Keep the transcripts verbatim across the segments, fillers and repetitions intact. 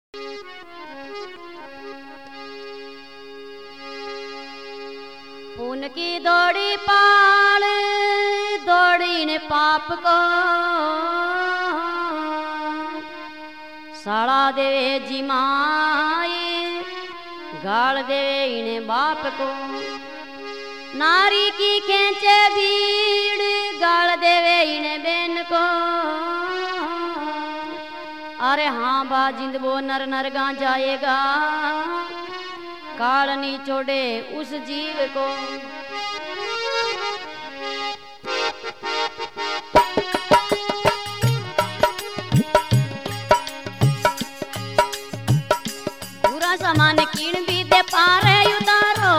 उनकी दौड़ी पाल दौड़ी ने पाप को साड़ा देवे जी माए गाल देवे इन्हें बाप को। नारी की खेचे भीड़ गाल देवे इन्हें बेन को। अरे हाँ बा जिंदबो नर नर गा जाएगा काल नी छोड़े उस जीव को। पूरा सामान कीण भी दे पारे उतारो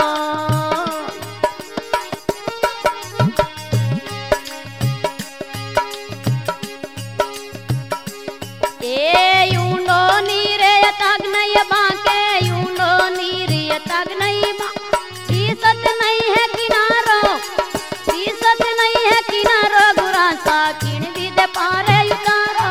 ए यूंडो नीरे तग नहीं बाके यूंडो नीरे तग नहीं बा सीसत नहीं है किनारो सीसत नहीं है किनारो गुरा सा कीण भी दे पारे उतारो।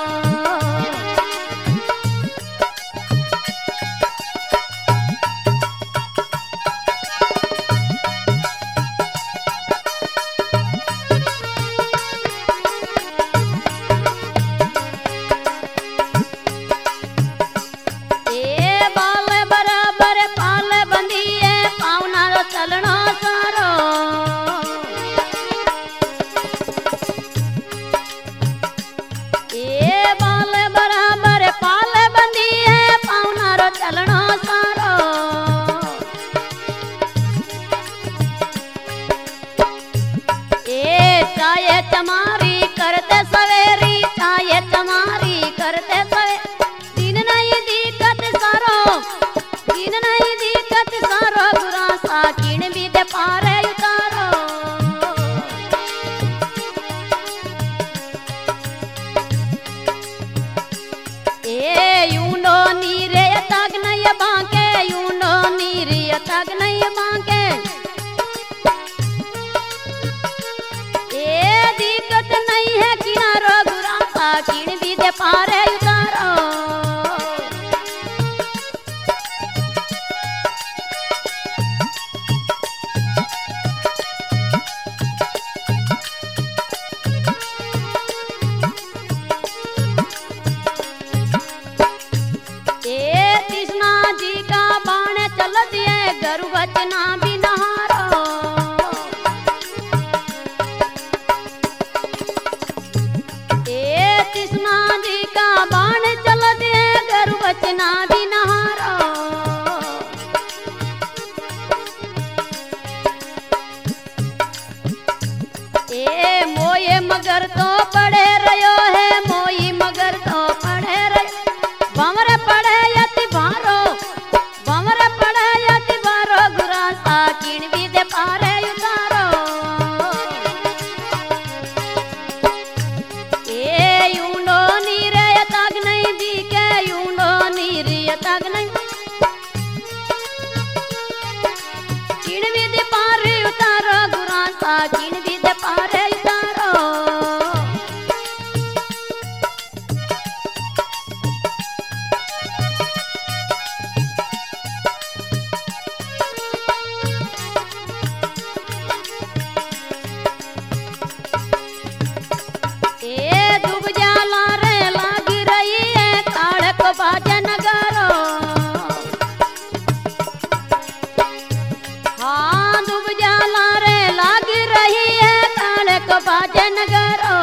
तमारी करते सवेरी चाहे तमारी करते सवे दिन नहीं दिक्कत सारो दिन नहीं दिक्कत सारो बुरा सा कीण भी दे पारे उतारो। ए यूंडो नीरे तग नहीं बांके यूंडो नीरे तग नहीं बांके दिक्कत नहीं है किनारो गुरा सा कीण भी दे पारे उतारो। ए कृष्णा जी का बाण चल दिए गरु बचना भी नहारो। कृष्णा जी का बाण चल दे गरु बचना भी नहारो। ए मोये मगर तो पड़े रहो है मोई मगर तो पड़े रहो बमर पड़े यति भारो बमर पड़े यति भारो गुरा सा कीण भी दे पारे उतारो। तग नहीं कीण भी दे पारे उतारो गुरा सा कीण भी दे पारे उतारो। ए डूब जाला रे लागी रही है ताड़ को बाजा नगारो। हाँ डूब जाला रे लागी रही है ताड़ को बाजा नगारो।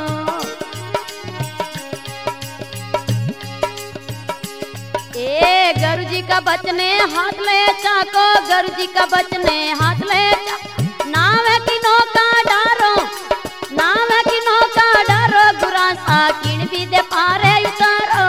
ए गुरु जी का बचने हाथ ले चाको गुरु जी का बचने हाथ ले चाको नाव की नौका डारो नाव की नौका डारो गुरा सा कीण भी दे पारे उतारो।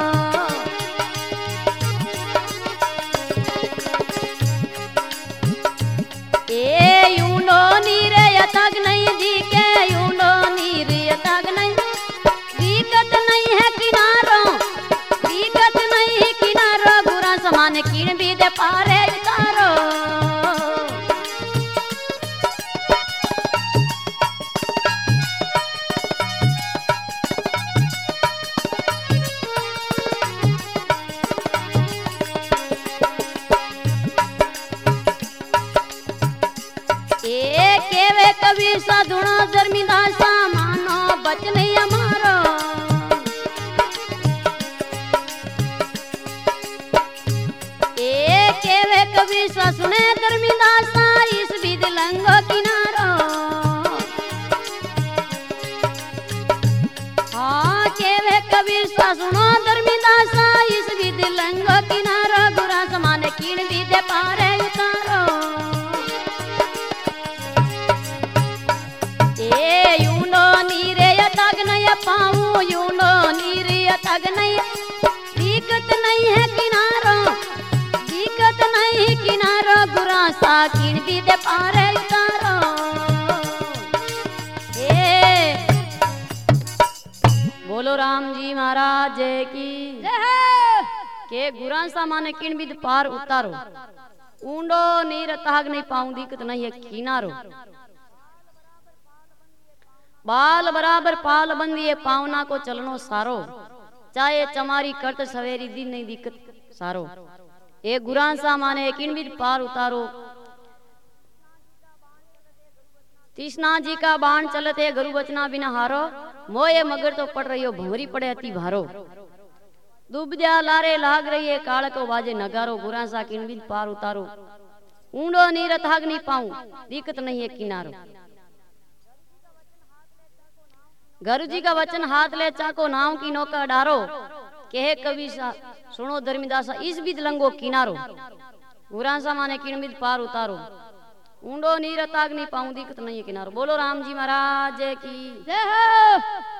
ए यूंडो नीरे तग नहीं दिखे यूंडो नीरे तग नहीं दिक्कत नहीं है किनारो दिक्कत नहीं है किनारो गुरा समान कीण भी दे पारे उतारो। धर्मीदासा इस विध लंगो किनारो। हाँ केवे कबीर सा सुनो धर्मीदासा इस विध लंगो किनारो। गुरा समान कीण विधे पारे उतारो। ए यूनो नीरे तग नहीं पाऊं यूनो नीरे तग नहीं। दिक्कत नहीं है किनारो दिक्कत नहीं किनारो। गुरा सा कीण विधे पारे उतारो। ए बोलो राम जी महाराज जय की के गुरा सा माने कीण विधे पार उतारो। ऊंडो नीर ताग नहीं पाऊं दिक्कत नहीं है किनारो। बाल बराबर पाल बंदिए पावना को चलनो सारो। चाहे चमारी करत सवेरी दिन नहीं दिक्कत सारो। ए गुरांसा माने कीण विधि पार उतारो। तीसना जी का बाण चलते गुरु बचना बिना हारो। मोये मगर तो पड़ रही हो भंवरी पड़े अति भारो। दुबजा लारे लाग रही है काल को बाजे नगारो। गुरांसा कीण विधि पार उतारो। ऊंडो नीर थाग नहीं पाऊं दिक्कत नहीं है किनारो। गुरु जी का वचन हाथ ले चाको नाव की नौका डारो। कहे कवि सा सुनो धर्मीदासा इस विध लंगो किनारो। गुरांसा माने कीण विधि पार उतारो। ऊंडो नीर ताग नहीं पाऊं दिक्कत नहीं है किनारो। बोलो राम जी महाराज की जय हो।